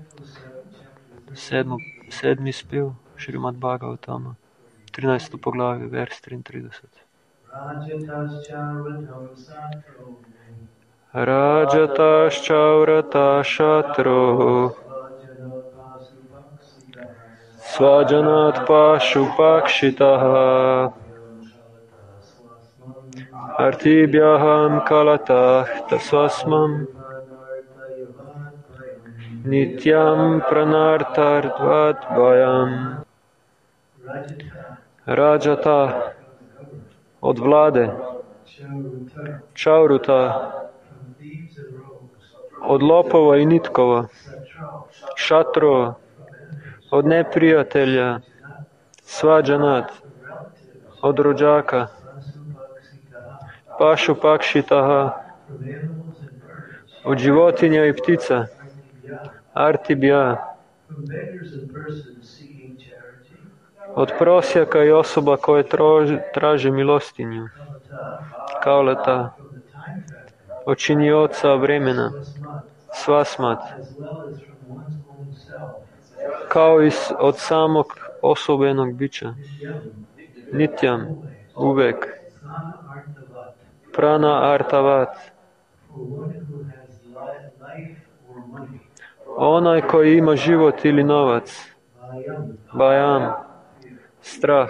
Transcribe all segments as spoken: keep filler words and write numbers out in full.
Sedmo, sedmi spev Šrimad Bhagavatama, trinajsto poglavje, vers triintrideset. Rajataschavrata shatro svajanat pashupakshitaha artibhyaham kalatah tasvasmam nityam pranartardvat bhayam. Rajata od vlade, čauruta od lopova i nitkova, šatro od neprijatelja, svađanat od rođaka, pašu pakšitaha od životinja i ptica, artibja od prosjaka i osoba koje troži, traže milostinju, kaulata od činioca vremena, svasmat, kao i od samog osobenog bića, nityam, uvek, prana artavat, onaj koji ima život ili novac, bhayam, strah.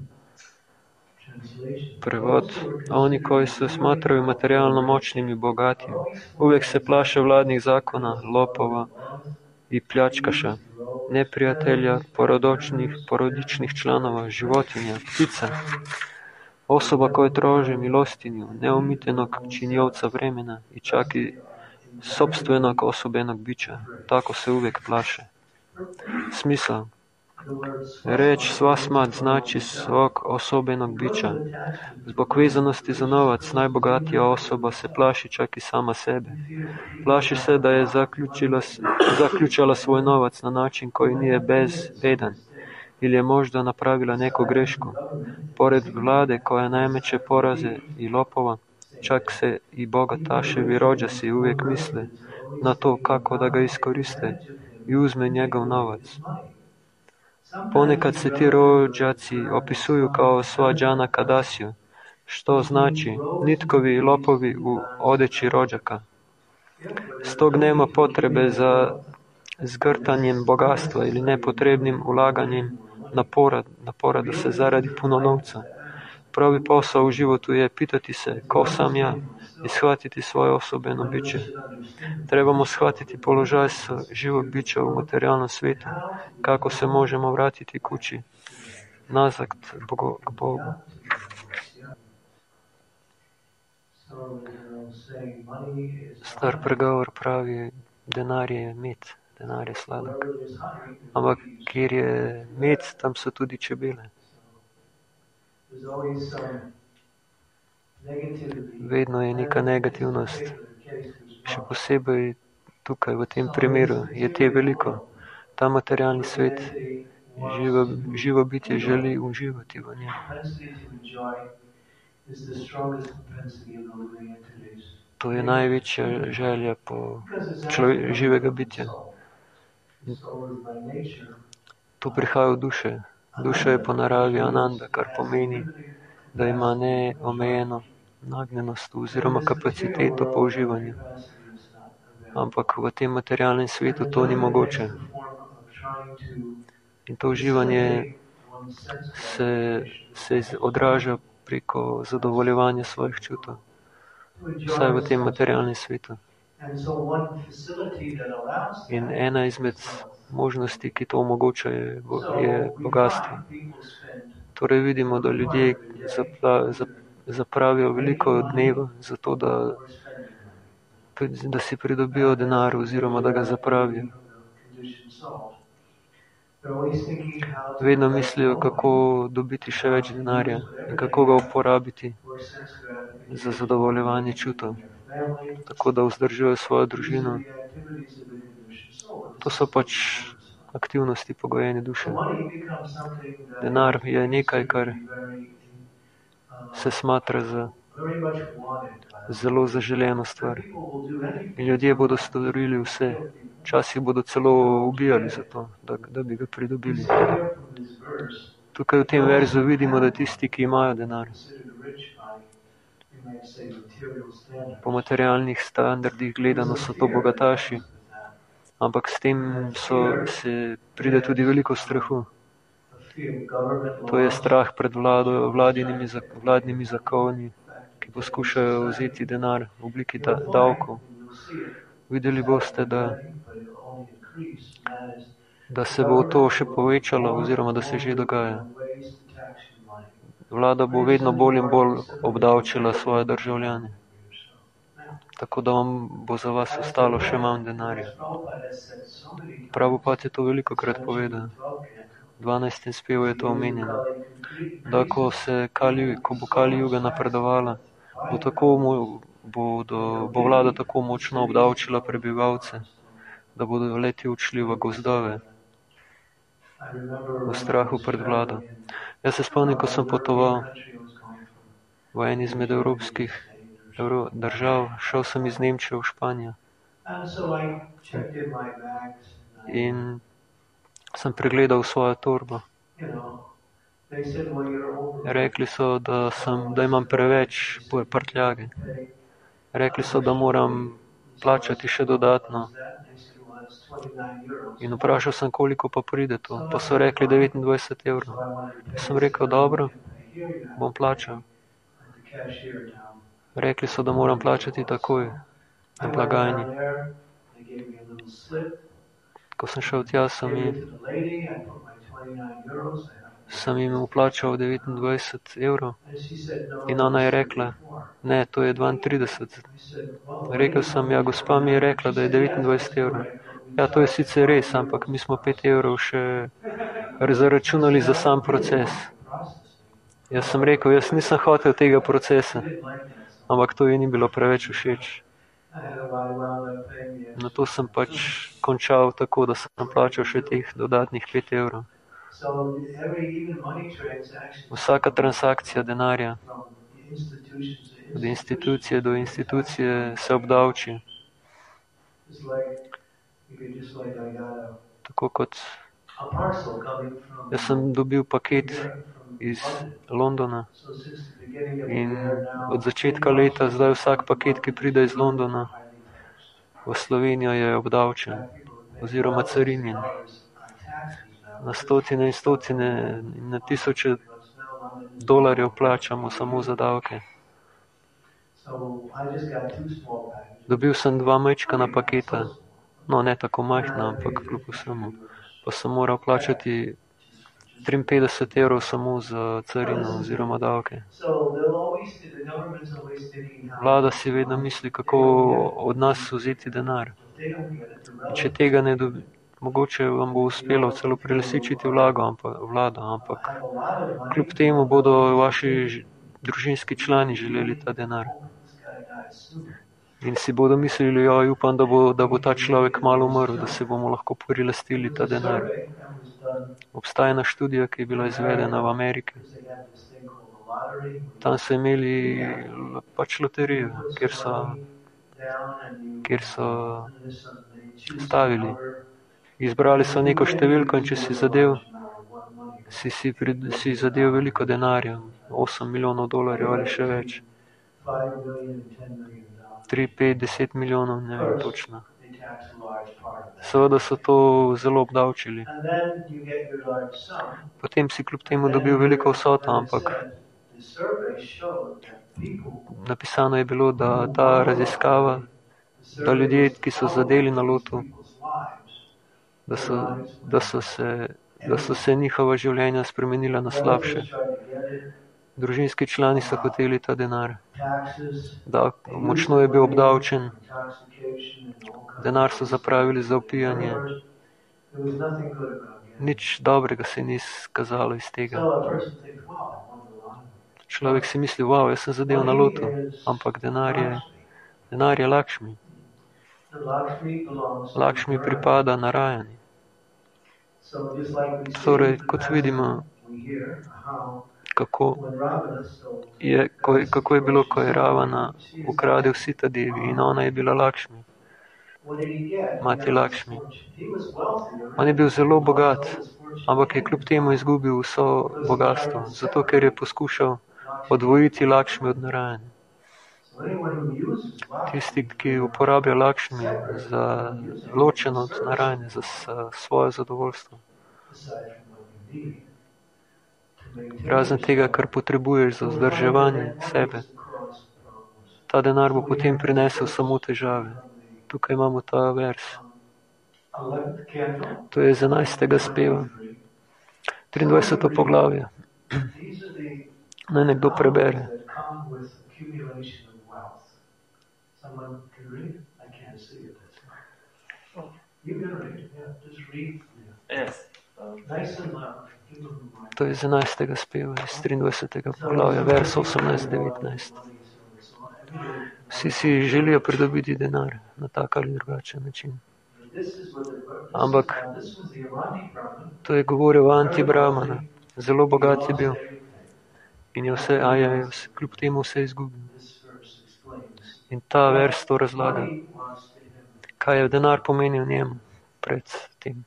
Prevod, oni koji se smatraju materijalno moćnim i bogatim, uvijek se plaše vladnih zakona, lopova i pljačkaša, neprijatelja, porodočnih, porodičnih članova, životinja, ptica, osoba koje traže milostinju, neumitenog činjovca vremena i čak i sopstvenog osobenog bića. Tako se uvijek plaše. Smisao. Reč svasmat znači svog osobenog bića. Zbog vezanosti za novac, najbogatija osoba se plaši čak i sama sebe. Plaši se da je zaključila, zaključala svoj novac na način koji nije bezbedan ili je možda napravila neku grešku. Pored vlade koja nameće poraze i lopova, čak se i bogataševi rođaci uvijek misle na to kako da ga iskoriste i uzme njegov novac. Ponekad se ti rođaci opisuju kao svađana kadasiju, što znači nitkovi i lopovi u odeći rođaka. Stog nema potrebe za zgrtanjem bogatstva ili nepotrebnim ulaganjem napora, napora da se zaradi puno novca. Pravi posao u životu je pitati se ko sam ja i shvatiti svoje osobeno biće. Trebamo shvatiti položaj živog bića u materijalnom svijetu, kako se možemo vratiti kući, nazad k Bogu. Star pregovor pravi, denar je med, denar je sladak. Ampak kjer je med, tam so tudi čebele. Vedno je neka negativnost. Še posebej tukaj v tem primeru je te veliko. Ta materialni svet, živo, živo bitje želi uživati v njem. To je največja želja po človek, živega bitja. To prihaja od duše. Duša je po naravi ananda, kar pomeni, da ima neomejeno nagnjenost oziroma kapaciteto po uživanju. Ampak v tem materialnem svetu to ni mogoče. In to uživanje se, se odraža preko zadovoljevanja svojih čutov. Vsaj v tem materialnem svetu. In ena izmed možnosti, ki to omogoča, je, je bogatstvo. Torej vidimo, da ljudje zapla, zap, zapravijo veliko dneva za to, da, da si pridobijo denar oziroma da ga zapravijo. Vedno mislijo, kako dobiti še več denarja in kako ga uporabiti za zadovoljevanje čutov, tako da vzdržujejo svojo družino. To so pač aktivnosti pogojene duše. Denar je nekaj, kar se smatra za zelo zaželeno stvar. In ljudje bodo storili vse. Včasih bodo celo ubijali za to, da, da bi ga pridobili. Tukaj v tem verzu vidimo, da tisti, ki imajo denar, po materialnih standardih gledano so to bogataši, ampak s tem so, se pride tudi veliko strahu. To je strah pred vlado, vladinimi, vladnimi zakoni, ki poskušajo vzeti denar v obliki da, davkov. Videli boste, da, da se bo to še povečalo oziroma da se že dogaja. Vlada bo vedno bolj in bolj obdavčila svoje državljane, tako da vam bo za vas ostalo še manj denarja. Prabhupada je to veliko krat povedal. V dvanajstem spevu je to omenjeno, da ko, se Kali, ko bo Kali Juga napredovala, bo, tako, bo, do, bo vlada tako močno obdavčila prebivalce, da bodo leti odšli v gozdove, v strahu pred vlado. Jaz se spomnim, ko sem potoval v en izmed evropskih evro, držav, šel sem iz Nemčije v Španijo in sem pregledal svojo torbo. Rekli so, da, sem, da imam preveč prtljage. Rekli so, da moram plačati še dodatno. In vprašal sem, koliko pa pride to. Pa so rekli devetindvajset evrov. Sem rekel, dobro, bom plačal. Rekli so, da moram plačati takoj na blagajni. Ko sem šel tja, sem jim, sem jim uplačal devetindvajset evrov in ona je rekla, ne, to je dvaintrideset. Rekel sem, ja, gospa mi je rekla, da je devetindvajset evrov. Ja, to je sicer res, ampak mi smo pet evrov še zaračunali za sam proces. Jaz sem rekel, jaz nisem hotel tega procesa, ampak to ji ni bilo preveč všeč. Na to sem pač končal tako, da sem plačal še teh dodatnih pet evrov. Vsaka transakcija denarja od institucije do institucije se obdavči. Tako kot jaz sem dobil paket iz Londona in od začetka leta zdaj vsak paket, ki pride iz Londona v Slovenijo, je obdavčen oziroma carinjen. Na stotine in stotine in na tisoče dolarjev plačamo samo za davke. Dobil sem dva majčkana paketa, no ne tako majhna, ampak kljub vsemu. Pa sem moral plačati triinpetdeset evrov samo za carino oziroma davke. Vlada si vedno misli, kako od nas vzeti denar. Če tega ne dobi, mogoče vam bo uspelo celo prelisičiti vlago, ampak, vlado, ampak kljub temu bodo vaši družinski člani želeli ta denar. In si bodo mislili, jo, upam, da bo, da bo ta človek malo umrl, da se bomo lahko prilastili ta denar. Obstaja ena študija, ki je bila izvedena v Ameriki. Tam so imeli pač loterijo, kjer so, kjer so stavili. Izbrali so neko številko in če si zadev, si, si, prid, si zadev veliko denarja, osem milijonov dolarjev ali še več. tri, pet, deset milijonov, ne vem točno. Seveda so to zelo obdavčili. Potem si kljub temu dobil veliko vsoto, ampak napisano je bilo, da ta raziskava, da ljudje, ki so zadeli na lotu, da so, da so se, da so se njihova življenja spremenila na slabše. Družinski člani so hoteli ta denar. Da, močno je bil obdavčen. Denar so zapravili za opijanje. Nič dobrega se ni skazalo iz tega. Človek si misli, wow, jaz sem zadev na lotu, ampak denar je, denar je Lakšmi. Lakšmi pripada Narajani. Torej, kot vidimo, kako je, ko, kako je bilo, ko je Ravana ukradel Sita Devi in ona je bila Lakšmi, mati Lakšmi. On je bil zelo bogat, ampak je kljub temu izgubil vso bogatstvo, zato ker je poskušal odvojiti Lakšmi od Narajane. Tisti, ki uporablja Lakšmi za ločeno od Narajane, za svoje zadovoljstvo. Razen tega, kar potrebuješ za vzdrževanje sebe. Ta denar bo potem prinesel samo težave. Tukaj imamo ta vers. To je iz enajstega speva. triindvajseto poglavje. Naj nekdo prebere. To je iz enajstega speva, iz triindvajsetega poglavja, vers osemnajst devetnajst. Vsi si želijo pridobiti denar na tak ali drugačen način. Ampak to je govoril anti-Brahmana. Zelo bogat je bil. In je vse, a je vse, kljub temu vse izgubil. In ta vers to razlaga. Kaj je denar pomenil njemu pred tem.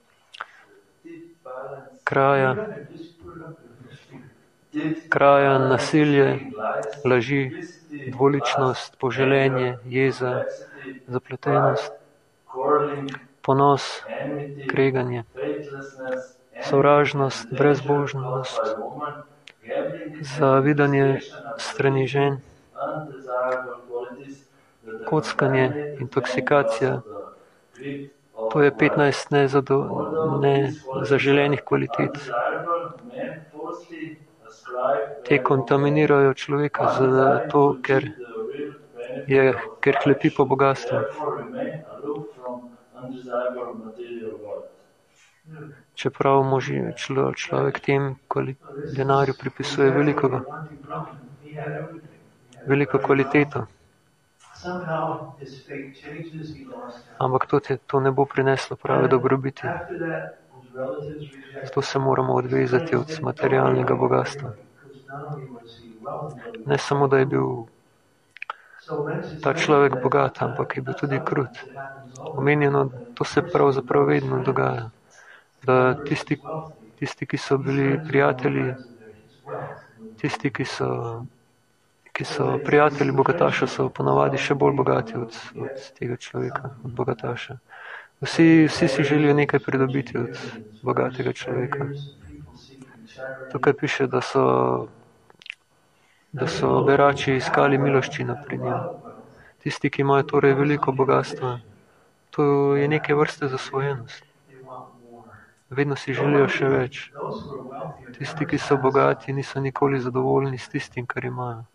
Kraja, kraja, nasilje, laži, dvoličnost, poželenje, jeza, zapletenost, ponos, kreganje, sovražnost, brezbožnost, zavidanje strani žen, kockanje, intoksikacija. To je petnajst nezaželenih kvalitet. Te kontaminirajo človeka zato, ker, je, ker hlepi po bogatstvu. Čeprav moži, člo, človek tem denarju pripisuje veliko, veliko kvaliteto. Ampak to, te, to ne bo prineslo prave dobrobiti. Zato se moramo odvezati od materialnega bogatstva. Ne samo, da je bil ta človek bogat, ampak je bil tudi krut. Omenjeno, to se pravzaprav vedno dogaja. Da tisti, tisti, ki so bili prijatelji, tisti, ki so, ki so prijatelji bogataša, so ponavadi še bolj bogati od, od tega človeka, od bogataša. Vsi, vsi si želijo nekaj pridobiti od bogatega človeka. Tukaj piše, da so, da so berači iskali miloščino pri njem. Tisti, ki imajo torej veliko bogatstva, to je neke vrste zasvojenost. Vedno si želijo še več. Tisti, ki so bogati, niso nikoli zadovoljni s tistim, kar imajo.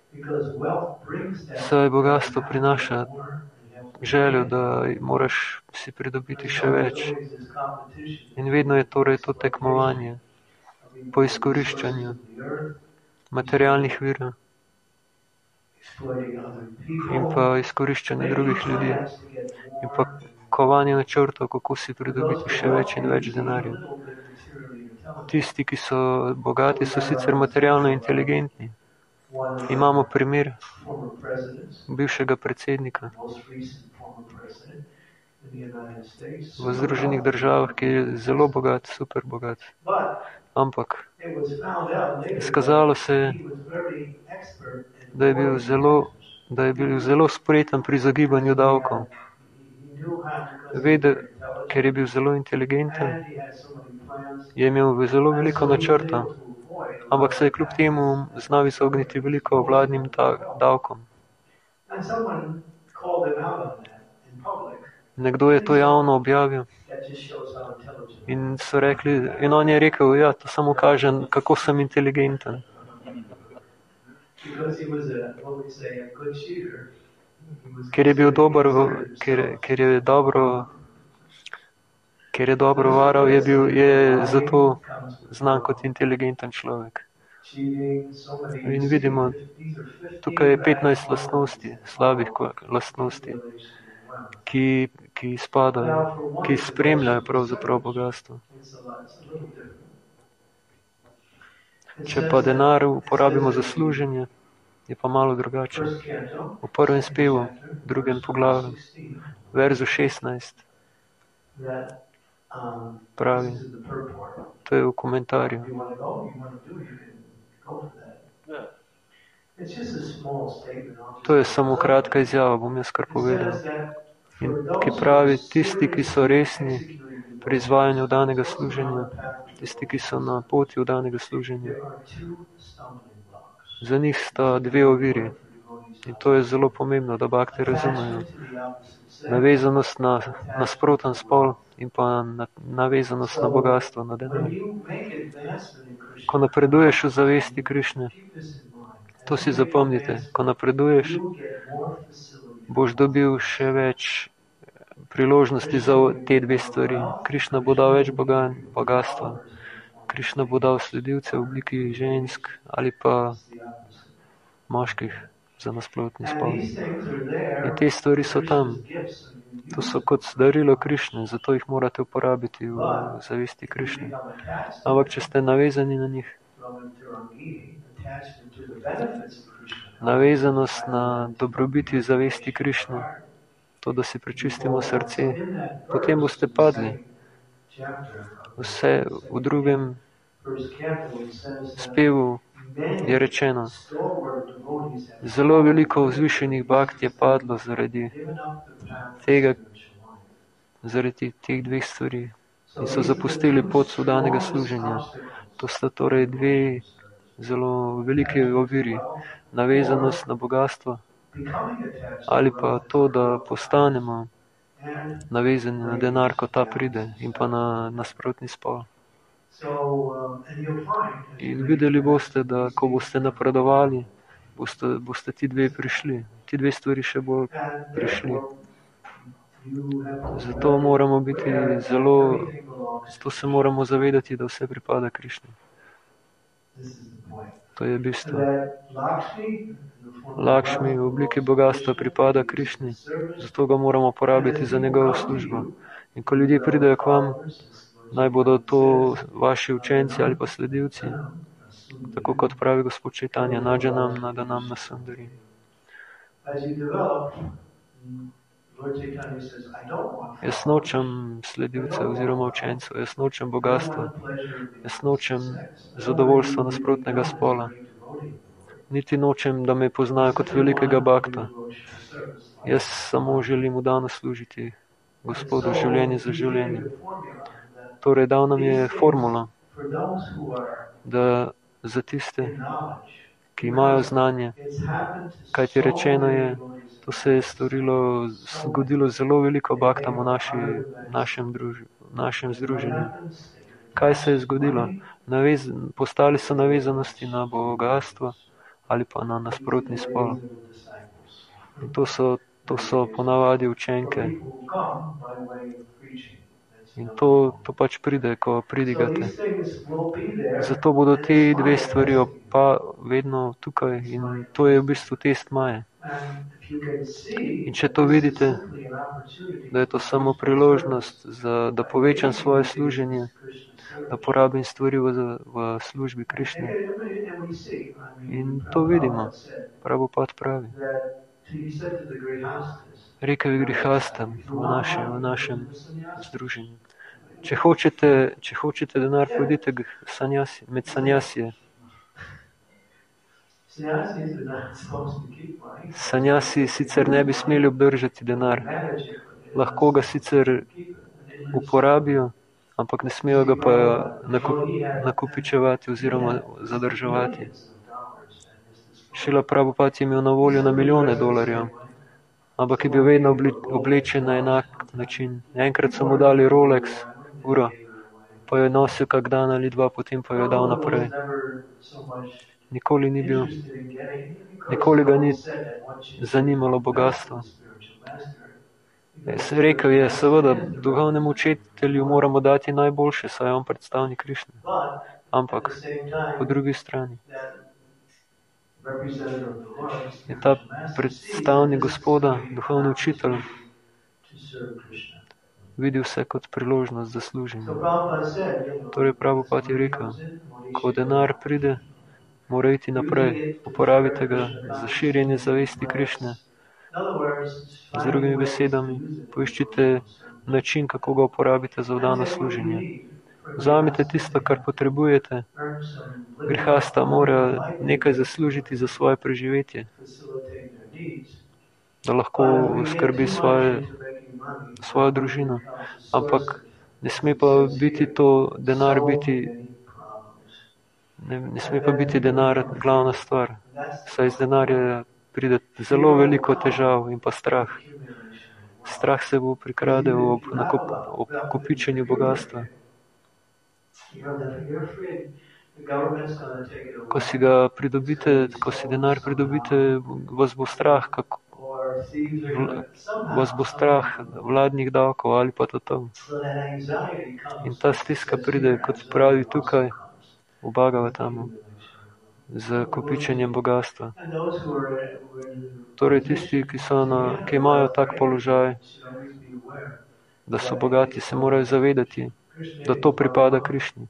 Saj bogatstvo prinaša željo, da moraš si pridobiti še več. In vedno je torej to tekmovanje po izkoriščanju materialnih virov in pa izkoriščanju drugih ljudi in pa kovanje načrtov, kako si pridobiti še več in več denarja. Tisti, ki so bogati, so sicer materialno inteligentni. Imamo primer bivšega predsednika v Združenih državah, ki je zelo bogat, super bogat. Ampak izkazalo se je, da je bil zelo, da je bil zelo spreten pri zagibanju davkov. Vedel, ker je bil zelo inteligenten, je imel zelo veliko načrta, ampak se je kljub temu znal izogniti veliko vladnim davkom. Nekdo je to javno objavil in so rekli, in on je rekel, ja, to samo kaže, kako sem inteligenten. Ker je bil dober, ker, ker je dobro, ker je dobro varal, je bil, je zato znan kot inteligenten človek. In vidimo, tukaj je petnajst lastnosti, slabih lastnosti, ki, ki spadajo, ki spremljajo pravzaprav bogatstvo. Če pa denar uporabimo za služenje, je pa malo drugače. V prvem spevu, drugem poglavju, verzu šestnajst, pravi, to je v komentarju. To je samo kratka izjava, bom jaz kar povedal. In ki pravi, tisti, ki so resni pri izvajanju danega služenja, tisti, ki so na poti v danega služenja, za njih sta dve oviri. In to je zelo pomembno, da bakti razumejo. Navezanost na nasproten spol in pa na, navezanost na bogatstvo, na denar. Ko napreduješ v zavesti Krišne, to si zapomnite, ko napreduješ, boš dobil še več priložnosti za te dve stvari. Krišna bo dal več bogatstva. Krišna bo dal sledilce v obliki žensk ali pa moških za nasprotni spol. In te stvari so tam. To so kot darilo Krišne, zato jih morate uporabiti v zavesti Krišne. Ampak, če ste navezani na njih, navezanost na dobrobiti zavesti Krišne, to, da si prečistimo srce, potem boste padli. Vse v drugem spevu je rečeno, zelo veliko vzvišenih bhakt je padlo zaradi tega, zaradi teh dveh stvari in so zapustili pot sudanega služenja. To sta torej dve zelo velike oviri. Navezanost na bogatstvo ali pa to, da postanemo navezani na denar, ko ta pride in pa na nasprotni spol. In videli boste, da ko boste napredovali, boste, boste ti dve prišli. Ti dve stvari še bolj prišli. Zato moramo biti zelo, zato se moramo zavedati, da vse pripada Krišni. To je bistvo. Lakšmi v obliki bogatstva pripada Krišni, zato ga moramo porabiti za njegovo službo. In ko ljudje pridejo k vam, naj bodo to vaši učenci ali pa sledilci, tako kot pravi gospod Čajtanja, nadžanam, nadanam, nasundari. Jaz nočem sledilcev oziroma učencev, jaz nočem bogatstva, jaz nočem zadovoljstva nasprotnega spola. Niti nočem, da me poznajo kot velikega bhakta. Jaz samo želim vdano služiti Gospodu življenje za življenje. Torej, dal nam je formulo, da za tiste, ki imajo znanje, kaj ti rečeno je, to se je storilo, zgodilo zelo veliko bhaktam v naši, našem, druž, našem združenju. Kaj se je zgodilo? Navez, postali so navezanosti na bogatstvo ali pa na nasprotni spol. In to so, to so ponavadi učenke. In to, to pač pride, ko pridigate. Zato bodo te dve stvari opa vedno tukaj in to je v bistvu test Maje. In če to vidite, da je to samo priložnost, za, da povečam svoje služenje, da porabim stvari v, v službi Krišne. In to vidimo. Prabhupada pravi. Rekel je grihastam v, naši, v našem združenju. Če hočete, če hočete denar, pojdite sanjasi, med sanjasije. Sanjasi sicer ne bi smeli obdržati denar. Lahko ga sicer uporabijo, ampak ne smejo ga pa nakup, nakupičevati oziroma zadrževati. Šrila Prabhupada je imel na voljo na milijone dolarjev, ampak je bil vedno oblečen na enak način. Enkrat so mu dali Rolex uro, pa jo je nosil kak dan ali dva, potem pa jo je dal naprej. Nikoli ni bil, nikoli ga ni zanimalo bogatstvo. Rekel je, seveda, duhovnemu učitelju moramo dati najboljše, saj je on predstavnik Krišne. Ampak, po drugi strani, je ta predstavnik Gospoda, duhovni učitelj, vidi vse kot priložnost za služenje. Torej Prabhupada je rekel, ko denar pride, mora iti naprej, uporabite ga za širjenje zavesti Krišne. Z drugimi besedami, poiščite način, kako ga uporabite za vdano služenje. Vzamite tisto, kar potrebujete. Grihasta mora nekaj zaslužiti za svoje preživetje, da lahko skrbi svoje, svojo družino. Ampak ne sme pa biti to denar biti, ne, ne sme pa biti denar glavna stvar. Saj iz denarja pride zelo veliko težav in pa strah. Strah se bo prikradel ob, nakup, ob kopičenju bogatstva. Ko si ga pridobite, ko si denar pridobite, vas bo strah, kako, vas bo strah vladnih davkov ali pa to tam. In ta stiska pride, kot pravi tukaj, v Bhagavatamu, z kopičenjem bogatstva. Torej tisti, ki, so na, ki imajo tak položaj, da so bogati, se morajo zavedati, da to pripada Krišni.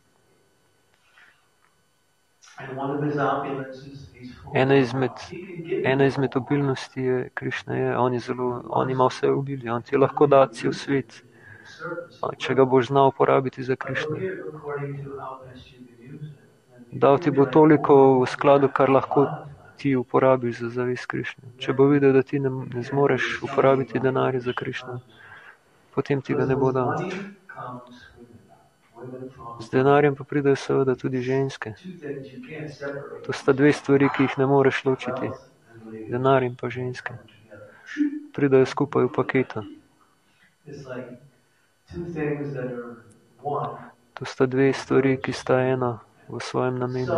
Ena izmed, ena izmed obilnosti je Krišna, je, on, je zelo, on ima vse obilje, on ti lahko da cel svet, če ga boš znal uporabiti za Krišno. Dal ti bo toliko v skladu, kar lahko ti uporabiš za zavest Krišne. Če bo videl, da ti ne, ne zmoreš uporabiti denarja za Krišno, potem ti ga ne bo dal. Z denarjem pa pridejo seveda tudi ženske. To sta dve stvari, ki jih ne moreš ločiti. Denar in pa ženske. Pridejo skupaj v paketu. To sta dve stvari, ki sta ena v svojem namenu.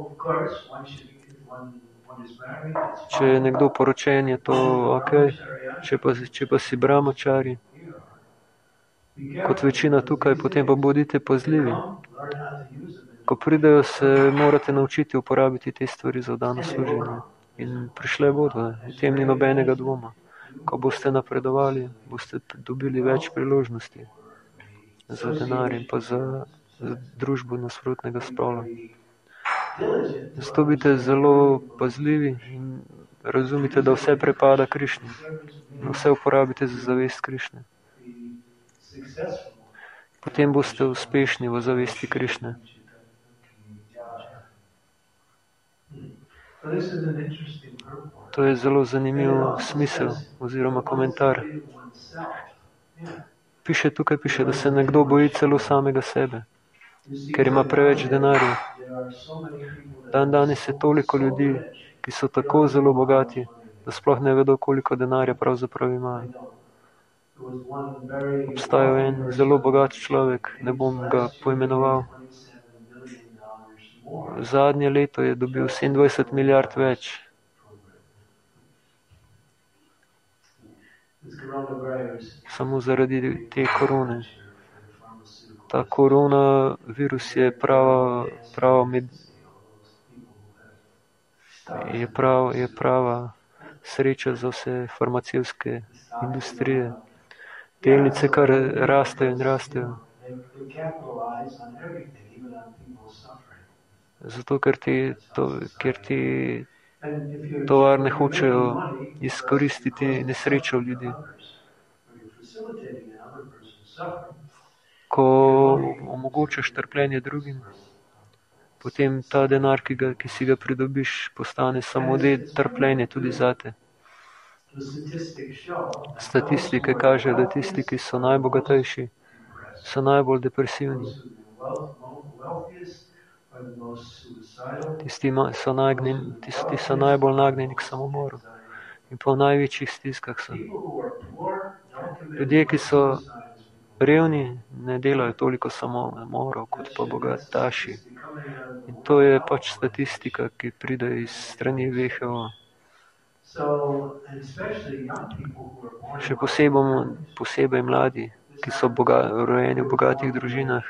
Če je nekdo poročen, je to ok. Če pa, če pa si brahmačari, kot večina tukaj, potem pa bodite pazljivi. Ko pridejo, se morate naučiti uporabiti te stvari za vdano služenje. In prišle bodo, v tem ni nobenega dvoma. Ko boste napredovali, boste dobili več priložnosti za denar in pa za, za družbo nasprotnega spola. Zato bite zelo pazljivi in razumite, da vse prepada Krišni. Vse uporabite za zavest Krišne. Potem boste uspešni v zavesti Krišne. To je zelo zanimiv smisel oziroma komentar. Piše, tukaj piše, da se nekdo boji celo samega sebe, ker ima preveč denarja. Dan danes je toliko ljudi, ki so tako zelo bogati, da sploh ne vedo, koliko denarja pravzaprav imajo. Obstaja en zelo bogat človek, ne bom ga poimenoval. Zadnje leto je dobil sedemindvajset milijard več. Samo zaradi te korone. Ta korona virus je prava, prava, med, je, prav, je prava sreča za vse farmacevtske industrije. Delnice kar rastejo in rastejo. Zato, ker te, to, ker te tovarne hočejo izkoristiti nesrečo ljudi. Ko omogočaš trpljenje drugim, potem ta denar, ki, ga, ki si ga pridobiš, postane samo del trpljenja tudi zate. Statistike kažejo, da tisti, ki so najbogatejši, so najbolj depresivni. Tisti so, nagnjeni, tisti so najbolj nagnjeni k samomoru in pa v največjih stiskah so. Ljudje, ki so revni, ne delajo toliko samomorov kot pa bogataši. In to je pač statistika, ki pride iz strani V H O. Še posebej, posebej mladi, ki so boga, rojeni v bogatih družinah.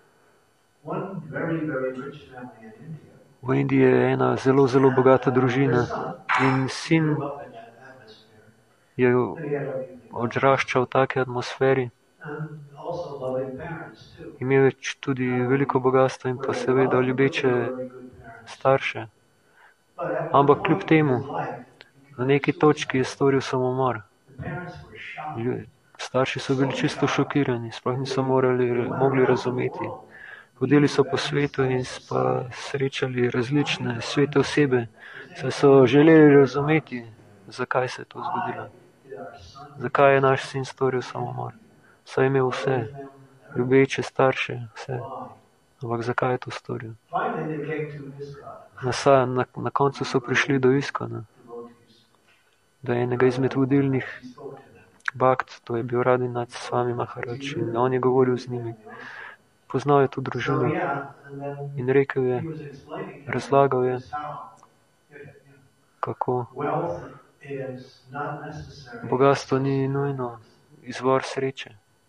V Indiji je ena zelo, zelo bogata družina in sin je odraščal v taki atmosferi, Imel je tudi veliko bogatstva in pa seveda ljubeče starše. Ampak kljub temu, na neki točki je storil samomor. Starši so bili čisto šokirani, sploh niso morali, mogli razumeti. Hodili so po svetu in pa srečali različne svete osebe, saj so želeli razumeti, zakaj se je to zgodilo. Zakaj je naš sin storil samomor. Saj je imel vse, ljubeče starše, vse. Ampak zakaj je to storil? Na, na, na koncu so prišli do Iskona, do enega izmed vodilnih bakt, to je bil Radinac Swami Maharaj, in on je govoril z njimi. Poznal je to družino in rekel je, razlagal je, kako bogatstvo ni nujno izvor sreče.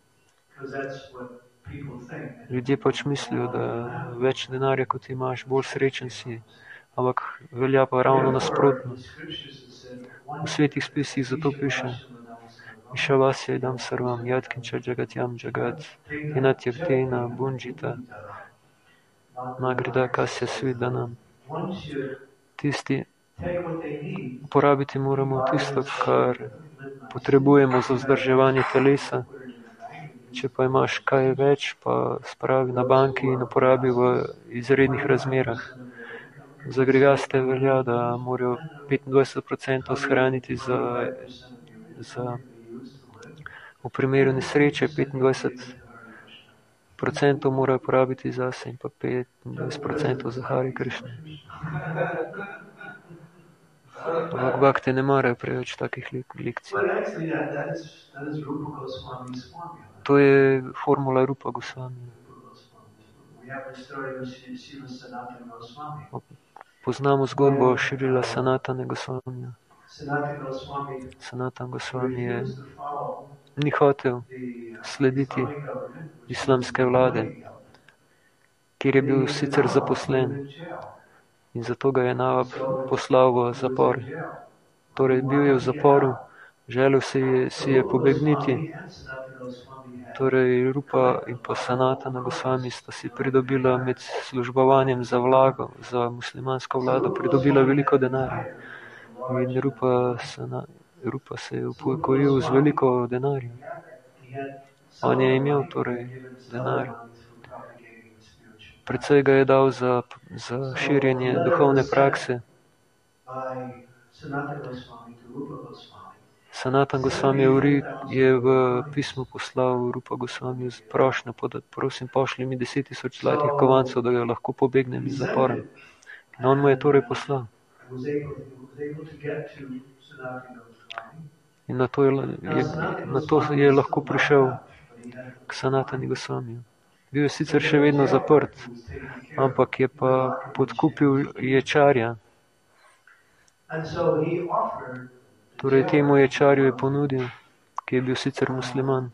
Ljudje pač mislijo, da več denarja, kot imaš, bolj srečen si, ampak velja pa ravno nasprotno. V svetih spisih zato piše, Išavasya idam sarvam yatkinča jagatyam jagat hinatyaktena bunjita nagrida kasya svidanam. Tisti, uporabiti moramo tisto, kar potrebujemo za vzdrževanje telesa. Če pa imaš kaj več, pa spravi na banki in uporabi v izrednih razmerah. Za gregaste velja, da morajo petindvajset procentov shraniti za, za v primeru nesreče, petindvajset procentov morajo porabiti zase in pa petindvajset procentov za Hari Krišne. Ampak bakte ne marajo preveč takih lekcij. To je formula Rupa Gosvami. Poznamo zgodbo Šrila Sanatana Gosvamija. Sanatan Gosvami je ni hotel slediti islamske vlade, kjer je bil sicer zaposlen in zato ga je Navab poslal v zapor. Torej bil je v zaporu, želel si je, si je pobegniti. Torej Rupa in pa Sanatana Gosvami sta si pridobila med službovanjem za vlago, za muslimansko vlado, pridobila veliko denarja. In Rupa, sana, Rupa se je upokojil z veliko denarja. On je imel torej denar. Predvsej ga je dal za, za širjenje duhovne prakse. Sanatan Gosvami je v pismu poslal Rupa Gosvami z prošnjo, prosim, pošli mi deset tisoč zlatih kovancev, da ga lahko pobegnem iz zapora. In on mu je torej poslal. In na to je, je, na to je lahko prišel k Sanatani Gosvamiju. Bil je sicer še vedno zaprt, ampak je pa podkupil ječarja. Torej temu ječarju je ponudil, ki je bil sicer musliman.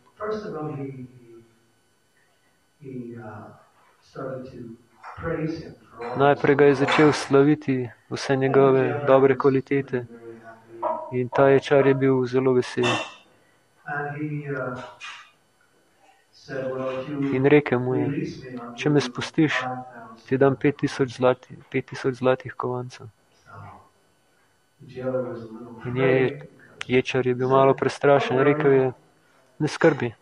Najprej ga je začel slaviti vse njegove dobre kvalitete in ta ječar je bil zelo vesel. In rekel mu je, če me spustiš, ti dam pet tisoč zlati, pet tisoč zlatih kovancev. In je, ječar je bil malo prestrašen, rekel je, ne skrbi.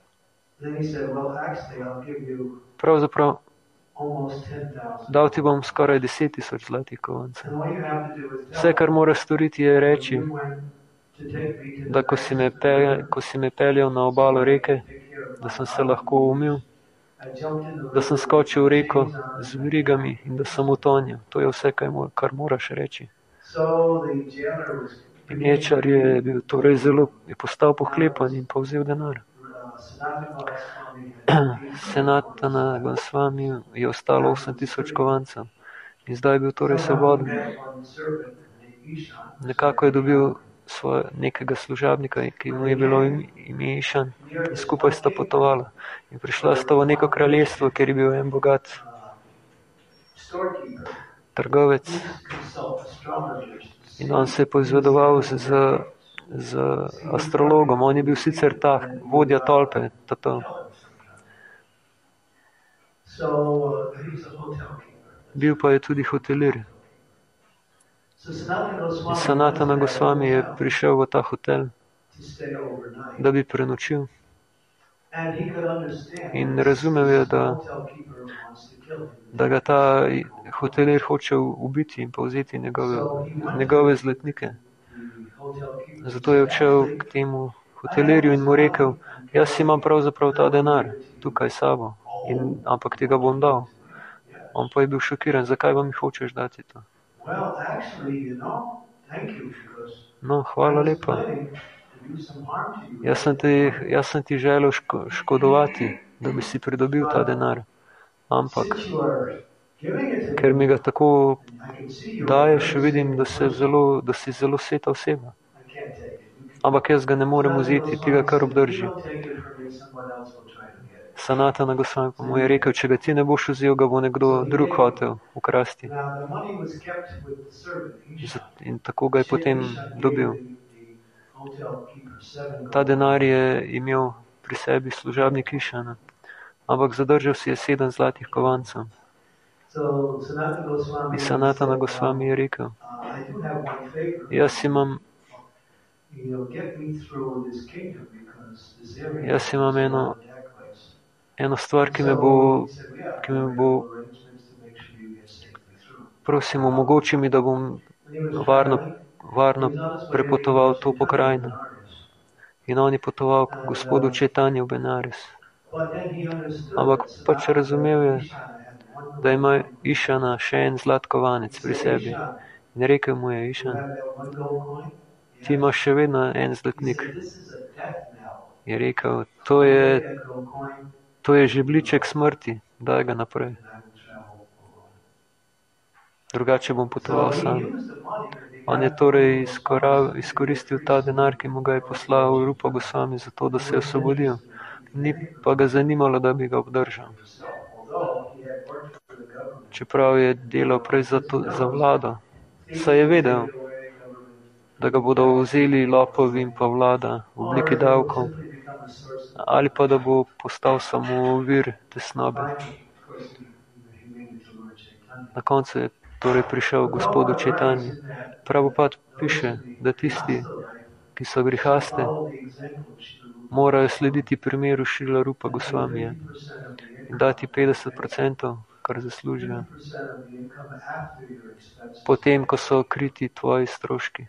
Pravzaprav, dal ti bom skoraj deset tisoč zlatih kovancev. Vse, kar moraš storiti, je reči, da ko si me, pe, ko si me peljal na obalo reke, da sem se lahko umil, da sem skočil v reko z verigami in da sem utonil. To je vse, kar moraš reči. In ječar je bil torej zelo, je postal pohlepan in povzel denar. Sanatana Gosvami je ostalo osem tisoč kovancev in zdaj je bil torej svoboden. Nekako je dobil svoj, nekega služabnika, ki mu je bilo ime Išan, in skupaj sta potovala. In prišla sta v neko kraljestvo, kjer je bil en bogat trgovec. In on se je poizvedoval z, z z astrologom. On je bil sicer ta vodja tolpe. Tato. Bil pa je tudi hotelir. In Sanatana Goswami je prišel v ta hotel, da bi prenočil. In razumel je, da, da ga ta hotelir hoče ubiti in povzeti njegove, njegove zlatnike. Zato je odšel k temu hotelirju in mu rekel, jaz imam pravzaprav ta denar tukaj s sabo, in, ampak ti ga bom dal. On pa je bil šokiran, zakaj pa mi hočeš dati to? No, hvala lepa. Jaz sem ti, jaz sem ti želel ško, škodovati, da bi si pridobil ta denar. Ampak, ker mi ga tako daješ, vidim, da, se zelo, da si zelo sveta oseba. Ampak jaz ga ne morem vzeti, ti ga kar obdrži. Sanatana Goswami pa mu je rekel, če ga ti ne boš vzel, ga bo nekdo drug hotel ukrasti. In tako ga je potem dobil. Ta denar je imel pri sebi služabnik Kišana, ampak zadržal si je sedem zlatih kovancev. In Sanatana Goswami je rekel, jaz imam, jaz imam eno, eno stvar, ki me bo, ki me bo, prosim, omogoči mi, da bom varno, varno prepotoval to pokrajino. In on je potoval k gospodu Čaitanju v Benares. Ampak pač razumel je, da ima Išana še en zlat kovanec pri sebi. In rekel mu je, Išan, ti imaš še vedno en zlatnik. Je rekel, to je, to je žebljiček smrti, daj ga naprej. Drugače bom potoval sam. On je torej izkorav, izkoristil ta denar, ki mu ga je poslal Rupa Goswami, zato da se je osvobodil. Ni pa ga zanimalo, da bi ga obdržal. Čeprav je delal prej za, to, za vlado, saj je vedel, da ga bodo vzeli lopovi in pa vlada v obliki davkov, ali pa da bo postal samo vir tesnobe. Na koncu je torej prišel gospodu Čaitanji. Prabhupada piše, da tisti, ki so grihaste, morajo slediti primeru Šrila Rupa Gosvamija in dati petdeset procentov, kar zaslužijo, potem, ko so kriti tvoji stroški.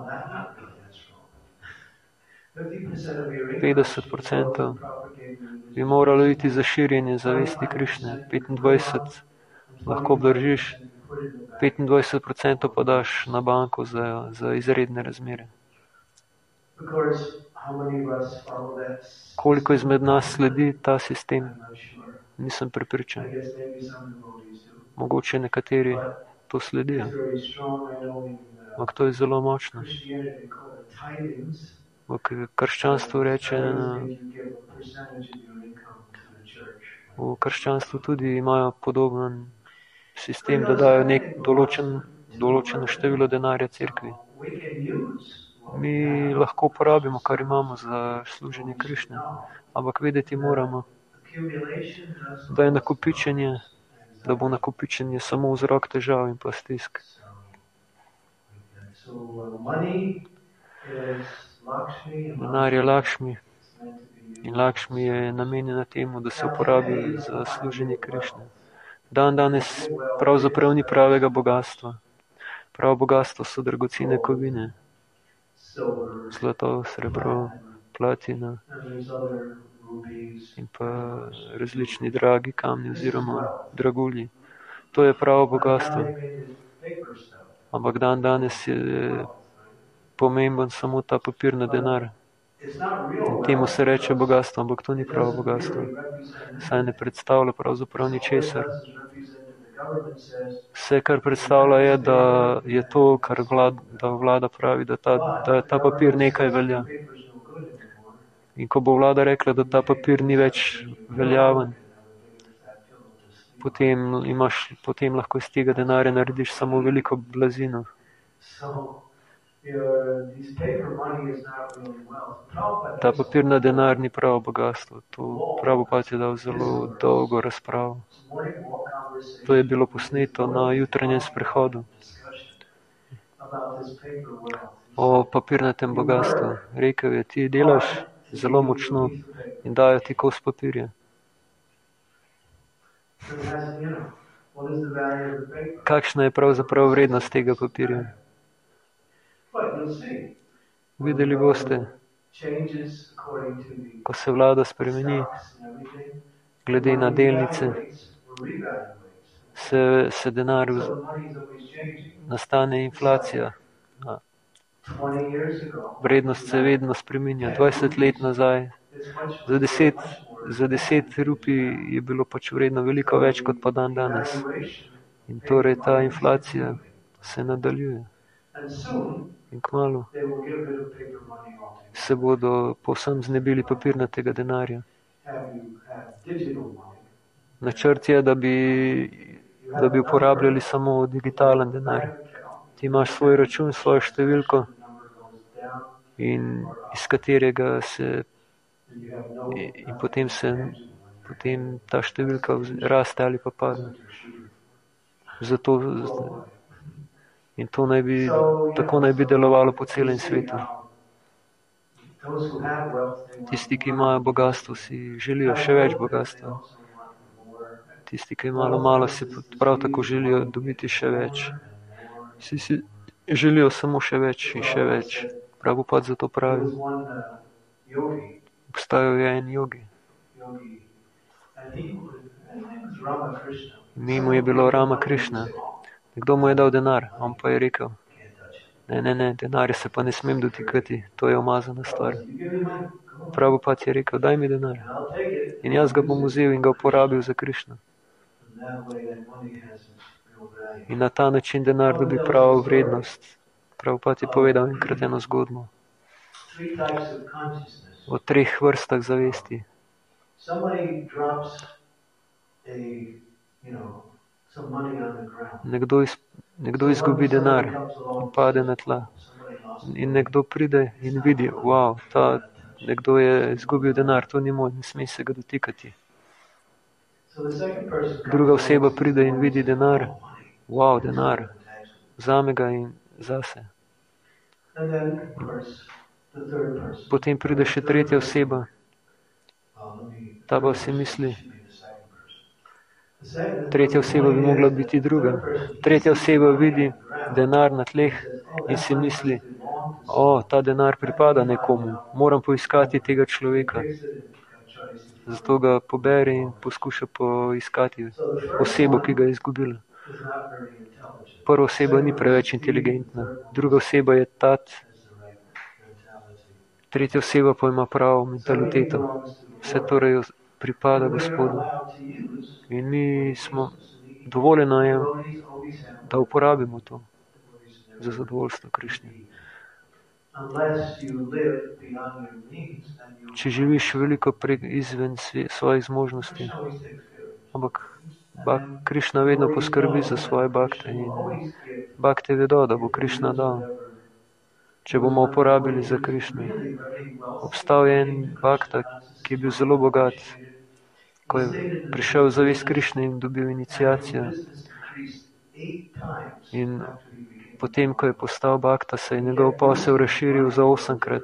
petdeset procentov bi moralo iti za širjenje zavesti Krišne, petindvajset lahko obdržiš, petindvajset procentov pa daš na banko za, za izredne razmere. Koliko izmed nas sledi ta sistem? Nisem prepričan. Mogoče nekateri to sledijo. Ampak to je zelo močno. V krščanstvu reče, v krščanstvu tudi imajo podoben sistem, da dajo nek določen, določeno število denarja cerkvi. Mi lahko porabimo, kar imamo za služenje Krišne, ampak vedeti moramo, da je nakopičenje, da bo nakopičenje samo vzrok težav in pa stisk. Denar je Lakšmi in Lakšmi je namenjena temu, da se uporabi za služenje Krišne. Dan danes pravzaprav ni pravega bogatstva. Pravo bogatstvo so dragocene kovine. Zlato, srebro, platina in pa različni dragi kamni oziroma dragulji. To je pravo bogatstvo. Ampak dan danes je pomemben samo ta papirni denar. In temu se reče bogatstvo, ampak to ni pravo bogatstvo. Saj ne predstavlja pravzaprav ničesar. Vse, kar predstavlja, je, da je to, kar vlada, da vlada pravi, da ta, da ta papir nekaj velja. In ko bo vlada rekla, da ta papir ni več veljaven, potem, imaš, potem lahko iz tega denarja narediš samo veliko blazino. Ta papirna denar ni pravo bogatstvo. To Prabhupada je dal zelo dolgo razpravo. To je bilo posneto na jutranjem sprehodu o papirnatem bogatstvu. Rekel je, ti delaš zelo močno in dajo ti kos papirja. Kakšna je pravzaprav vrednost tega papirja? Videli boste, ko se vlada spremeni, glede na delnice, se, se denar, nastane inflacija. Vrednost se vedno spreminja. dvajset let nazaj, za deset, za deset rupij je bilo pač vredno veliko več kot pa dan danes. In torej ta inflacija se nadaljuje. In kmalu se bodo povsem znebili papirnatega denarja. Načrt je, da bi, da bi uporabljali samo digitalen denar. Ti imaš svoj račun, svojo številko in iz katerega se in, in potem se potem ta številka raste ali pa padne. Zato in to naj bi, tako naj bi delovalo po celem svetu. Tisti, ki imajo bogatstvo, si želijo še več bogatstva. Tisti, ki imajo malo, si prav tako želijo dobiti še več. Vsi si želijo samo še več in še več. Prabhupada zato pravi. Obstajal je en jogi. Ime mu je bilo Rama Krišna. Nekdo mu je dal denar, on pa je rekel, ne, ne, ne, denarja se pa ne smem dotikati, to je umazana stvar. Prabhupada je rekel, daj mi denar. In jaz ga bom vzel in ga uporabil za Krišno. In na ta način denar dobi pravo vrednost. Prabhupada je povedal enkrat eno zgodbo o treh vrstah zavesti. Nekdo, iz, nekdo izgubi denar in pade na tla. In nekdo pride in vidi, wow, ta, nekdo je izgubil denar, to ni moj, ne sme se ga dotikati. Druga oseba pride in vidi denar, wow, denar, vzame ga in zase. Potem pride še tretja oseba, ta pa si misli, tretja oseba bi mogla biti druga. Tretja oseba vidi denar na tleh in si misli, o, ta denar pripada nekomu, moram poiskati tega človeka. Zato ga pobere in poskuša poiskati osebo, ki ga je izgubila. Prva oseba ni preveč inteligentna, druga oseba je tat, tretja oseba pa ima pravo mentaliteto. Vse torej pripada Gospodu. In mi smo, dovoljeno je, da uporabimo to za zadovoljstvo Krišne. Če živiš veliko prek izven svojih zmožnosti, ampak Krišna vedno poskrbi za svoje bakte in bakte vedo, da bo Krišna dal, če bomo uporabili za Krišno. Obstal je en bakta, ki je bil zelo bogat, ko je prišel v zavest Krišne in dobil iniciacijo. In potem, ko je postal bakta, se je njegov posel razširil za osemkrat.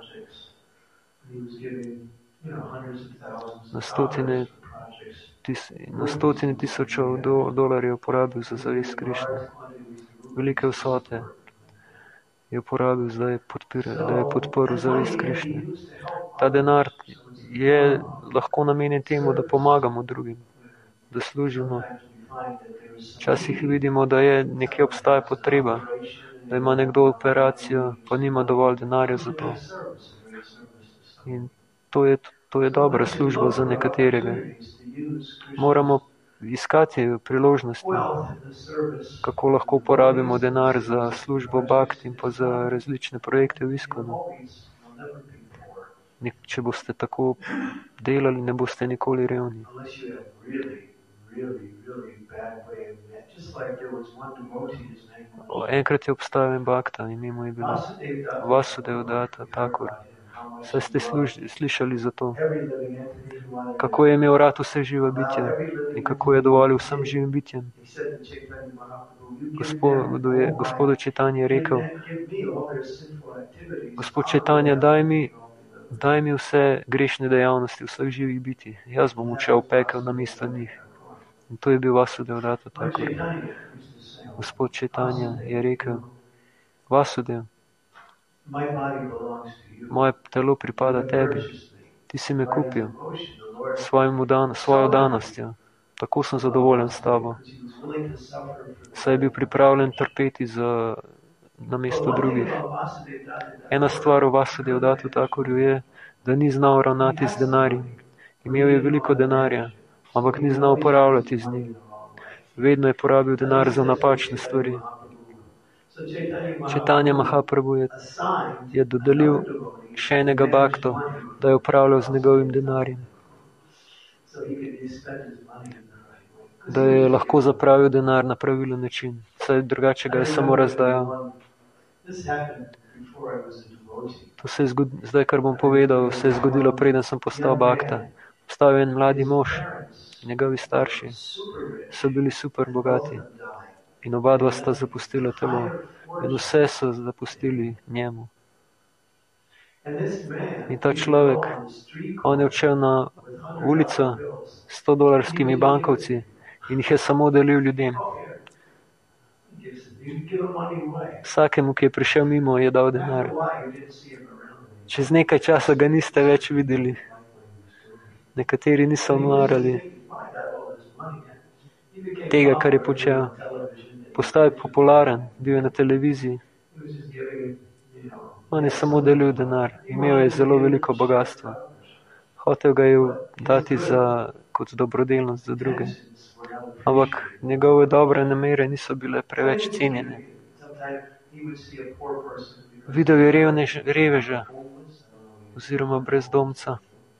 Na stotine, tis, na stotine tisočov do, dolarjev porabil za zavest Krišne. Velike vsote je uporabil, da je, podpira, da je podporil zavest Krišne. Ta denar je lahko namenjen temu, da pomagamo drugim, da služimo. Včasih vidimo, da je nekje obstaja potreba, da ima nekdo operacijo, pa nima dovolj denarja za to. In to je, to je dobra služba za nekaterega. Moramo iskati priložnosti, kako lahko uporabimo denar za službo bakt in pa za različne projekte v Iskonu. Če boste tako delali, ne boste nikoli revni. Enkrat je obstajal en bakta, ime mu je bilo Vasudevdata Thakur. Saj ste služ, slišali za to, kako je imel rad vse žive bitja in kako je dovolil vsem živim bitjem. Gospodu, je, gospodu Čitanje je rekel, Gospod Čitanje, daj mi, daj mi vse grešne dejavnosti vseh živih bitij. Jaz bom učel pekel na mesto njih. In to je bil Vasudevdata Thakur. Gospod Čitanje je rekel, Vasudev, moje telo pripada tebi. Ti si me kupil dan, svojo danostjo. Tako sem zadovoljen s tabo. Saj je bil pripravljen trpeti za, na mesto drugih. Ena stvar o Vasudevdatu Thakurju je, da ni znal ravnati z denarjem. Imel je veliko denarja, ampak ni znal uporabljati z njim. Vedno je porabil denar za napačne stvari. Čitanje Mahaprabhu je, je dodelil še enega bakto, da je upravljal z njegovim denarjem. Da je lahko zapravil denar na pravilen način. Saj drugače ga je samo razdajal. To se je zgodilo, zdaj, kar bom povedal, se je zgodilo, preden sem postal bakta. Postal je en mladi mož. Njegovi starši so bili super bogati. In oba dva sta zapustila telo. In vse so zapustili njemu. In ta človek, on je odšel na ulico s sto dolarskimi bankovci in jih je samo delil ljudem. Vsakemu, ki je prišel mimo, je dal denar. Čez nekaj časa ga niste več videli. Nekateri niso marali tega, kar je počel. Postal je popularen, bil je na televiziji. On je samo delil denar. Imel je zelo veliko bogatstva. Hotel ga je dati za, kot dobrodelnost za druge. Ampak njegove dobre namere niso bile preveč cenjene. Videl je revnež, reveža oziroma brezdomca.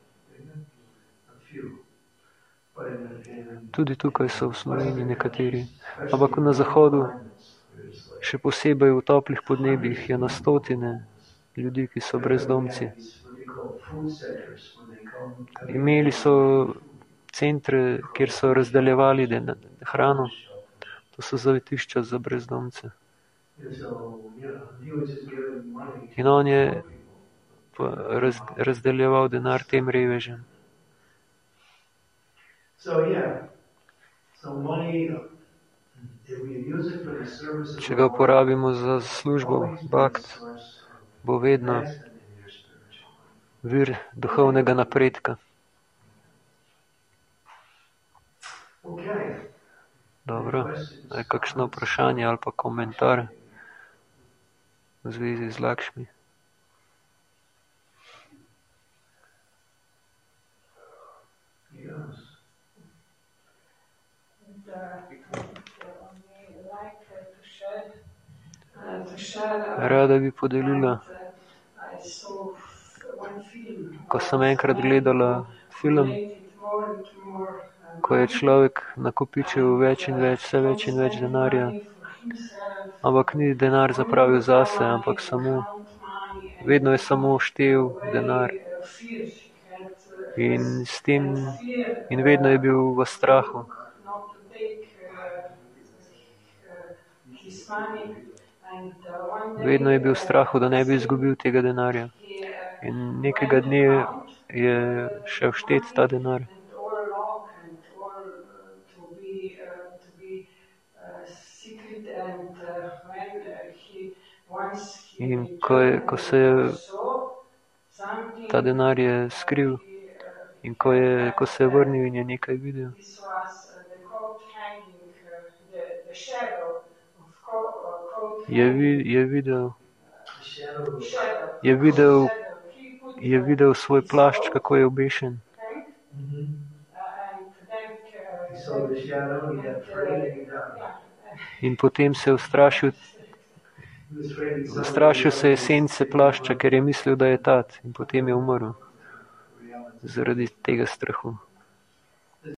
Tudi tukaj so v Sloveniji nekateri. Ampak na zahodu, še posebej v toplih podnebjih, je na stotine ljudi, ki so brezdomci. Imeli so centre, kjer so razdeljevali hrano. To so zavetišča za brezdomce. In on je raz, razdeljeval denar tem revežem. Če ga uporabimo za službo bhakt, bo vedno vir duhovnega napredka. Dobro, je kakšno vprašanje ali pa komentar v zvezi z Lakšmi? Rada bi podelila, ko sem enkrat gledala film, ko je človek nakopičil več in več, vse več in več denarja, ampak ni denar zapravil zase, ampak samo, vedno je samo štel denar. In s tem, in vedno je bil v strahu. Vedno je bil v strahu, da ne bi izgubil tega denarja. In nekega dne je šel štet ta denar. In ko, je, ko se je ta denar je skril in ko, je, ko se je vrnil in je nekaj videl, je, je videl je videl je videl svoj plašč, kako je obešen. In potem se je ustrašil ustrašil se je sence plašča, ker je mislil, da je tat, in potem je umrl zaradi tega strahu.